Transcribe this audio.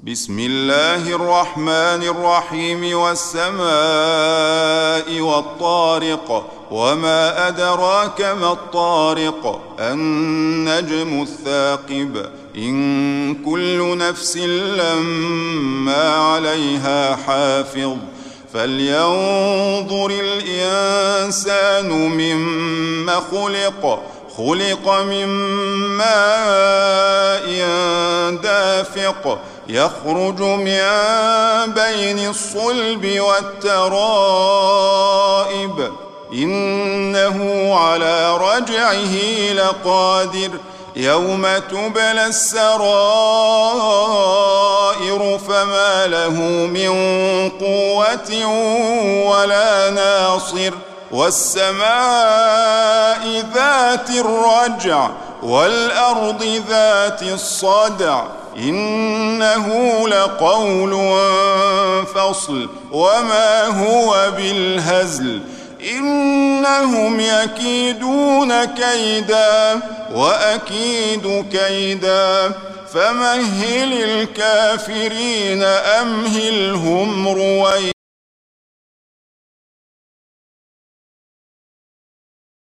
بسم الله الرحمن الرحيم والسماء والطارق وما أدراك ما الطارق النجم الثاقب إن كل نفس لما عليها حافظ فلينظر الإنسان مما خلق من ماء دافق يخرج من بين الصلب والترائب إنه على رجعه لقادر يوم تبلى السرائر فما له من قوة ولا ناصر والسماء ذات الرجع والأرض ذات الصدع إنه لقول فصل وما هو بالهزل إنهم يكيدون كيدا وأكيد كيدا فمهل الكافرين أمهلهم رويدا.